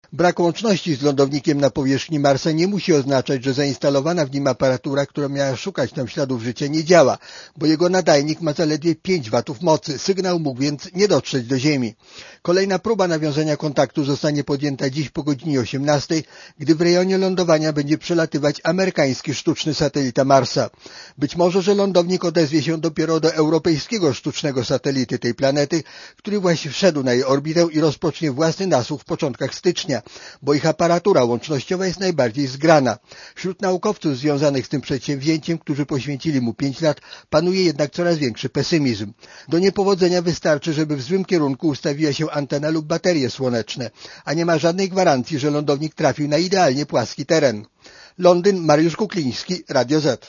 Brak łączności z lądownikiem na powierzchni Marsa nie musi oznaczać, że zainstalowana w nim aparatura, która miała szukać tam śladów życia, nie działa, bo jego nadajnik ma zaledwie 5 watów mocy. Sygnał mógł więc nie dotrzeć do Ziemi. Kolejna próba nawiązania kontaktu zostanie podjęta dziś po godzinie 18, gdy w rejonie lądowania będzie przelatywać amerykański sztuczny satelita Marsa. Być może, że lądownik odezwie się dopiero do europejskiego sztucznego satelity tej planety, który właśnie wszedł na jej orbitę i rozpocznie własny nasłuch w początkach stycznia, bo ich aparatura łącznościowa jest najbardziej zgrana. Wśród naukowców związanych z tym przedsięwzięciem, którzy poświęcili mu 5 lat, panuje jednak coraz większy pesymizm. Do niepowodzenia wystarczy, żeby w złym kierunku ustawiła się antena lub baterie słoneczne, a nie ma żadnej gwarancji, że lądownik trafił na idealnie płaski teren. Londyn, Mariusz Kukliński, Radio Z.